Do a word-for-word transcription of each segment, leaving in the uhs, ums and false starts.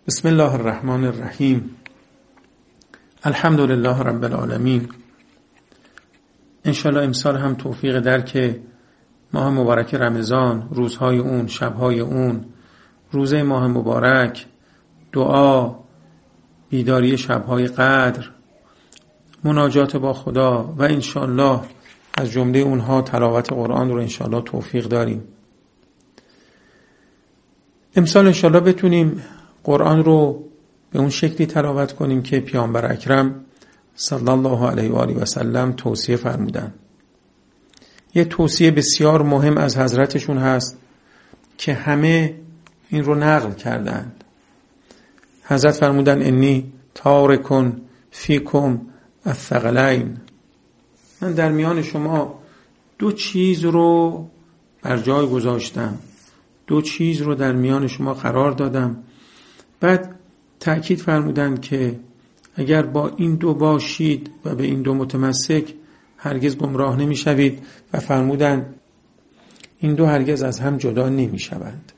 بسم الله الرحمن الرحیم. الحمد لله رب العالمین. انشالله امسال هم توفیق درک ماه مبارک رمضان، روزهای اون، شبهای اون، روزه ماه مبارک، دعا، بیداری شبهای قدر، مناجات با خدا و انشالله از جمله اونها تلاوت قرآن رو انشالله توفیق داریم. امسال انشالله بتونیم قرآن رو به اون شکلی تلاوت کنیم که پیامبر اکرم صلی الله علیه و آله و سلم توصیه فرمودن. یه توصیه بسیار مهم از حضرتشون هست که همه این رو نقل کردند. حضرت فرمودن انی تارکن فیکم الثقلین، من در میان شما دو چیز رو بر جای گذاشتم، دو چیز رو در میان شما قرار دادم. بعد تأکید فرمودند که اگر با این دو باشید و به این دو متمسک هرگز گمراه نمی شوید و فرمودند این دو هرگز از هم جدا نمی شوند.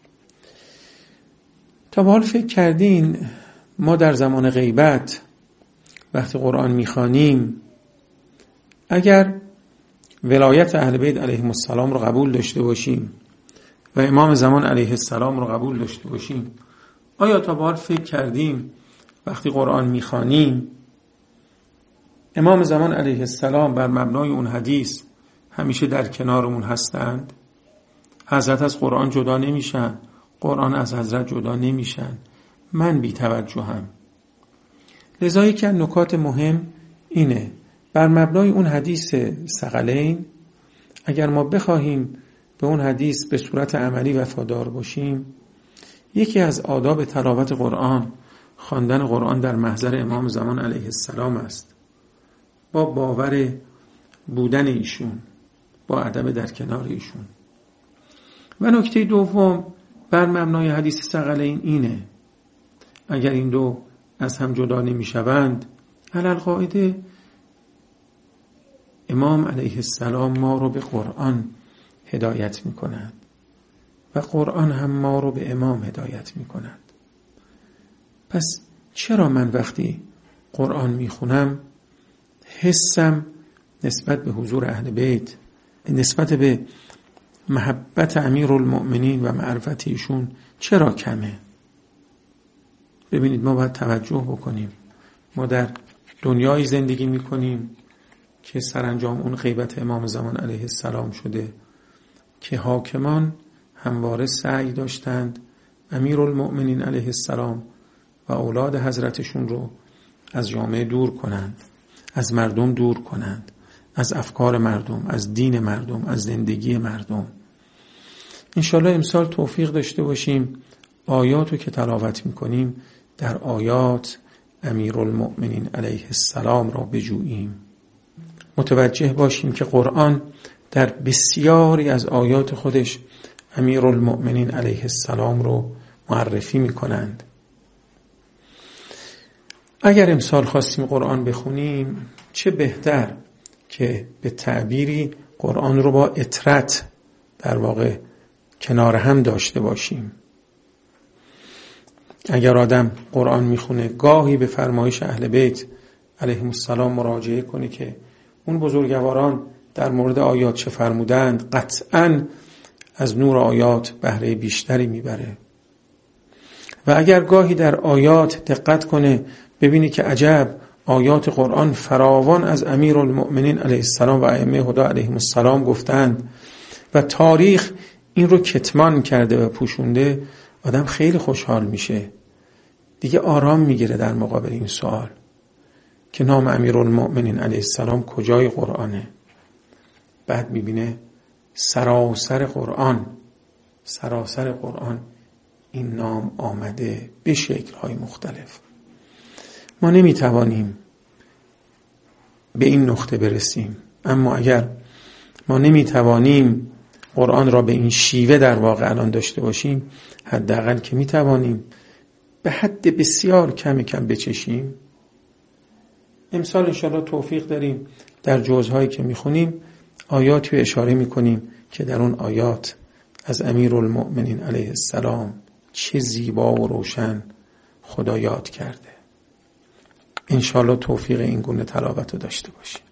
تا به حال فکر کردین ما در زمان غیبت وقتی قرآن می خوانیم اگر ولایت اهل بیت علیهم السلام رو قبول داشته باشیم و امام زمان علیه السلام رو قبول داشته باشیم، آیا تا به حال فکر کردیم وقتی قرآن میخوانیم امام زمان علیه السلام بر مبنای اون حدیث همیشه در کنارمون هستند؟ حضرت از قرآن جدا نمیشن، قرآن از حضرت جدا نمیشن، من بی توجهم. لذا یکی از نکات مهم اینه بر مبنای اون حدیث ثقلین اگر ما بخواهیم به اون حدیث به صورت عملی وفادار باشیم، یکی از آداب تلاوت قرآن خواندن قرآن در محضر امام زمان علیه السلام است، با باور بودن ایشون، با ادب در کنار ایشون. و نکته دوم بر مبنای حدیث ثقلین اینه اگر این دو از هم جدا نمی شوند، علی القاعده امام علیه السلام ما رو به قرآن هدایت می کنند و قرآن هم ما رو به امام هدایت می کند. پس چرا من وقتی قرآن می خونم حسم نسبت به حضور اهل بیت، نسبت به محبت امیرالمؤمنین و معرفت ایشون چرا کمه؟ ببینید ما باید توجه بکنیم. ما در دنیای زندگی می کنیم که سرانجام اون غیبت امام زمان علیه السلام شده که حاکمان همواره سعی داشتند امیرالمؤمنین علیه السلام و اولاد حضرتشون رو از جامعه دور کنند، از مردم دور کنند، از افکار مردم، از دین مردم، از زندگی مردم. انشالله امسال توفیق داشته باشیم آیاتو که تلاوت میکنیم در آیات امیرالمؤمنین علیه السلام را بجوییم. متوجه باشیم که قرآن در بسیاری از آیات خودش امیرالمؤمنین علیه السلام رو معرفی می کنند. اگر امسال خواستیم قرآن بخونیم چه بهتر که به تعبیری قرآن رو با اطرت در واقع کنار هم داشته باشیم. اگر آدم قرآن میخونه گاهی به فرمایش اهل بیت علیهم السلام مراجعه کنه که اون بزرگواران در مورد آیات چه فرمودند، قطعاً از نور آیات بهره بیشتری میبره. و اگر گاهی در آیات دقت کنه ببینی که عجب آیات قرآن فراوان از امیرالمؤمنین علیه السلام و ائمه هدا علیهم السلام گفتند و تاریخ این رو کتمان کرده و پوشونده، آدم خیلی خوشحال میشه، دیگه آرام میگیره در مقابل این سوال که نام امیرالمؤمنین علیه السلام کجای قرآنه. بعد میبینه سراسر قرآن سراسر قرآن این نام آمده به شکل‌های مختلف. ما نمیتوانیم به این نقطه برسیم، اما اگر ما نمیتوانیم قرآن را به این شیوه در واقع الان داشته باشیم، حداقل که میتوانیم به حد بسیار کم کم بچشیم. امسال انشاءالله توفیق داریم در جزءهایی که میخونیم آیاتی رو اشاره میکنیم که در اون آیات از امیرالمؤمنین علیه السلام چه زیبا و روشن خدا یاد کرده. انشالله توفیق این گونه تلاوت رو داشته باشیم.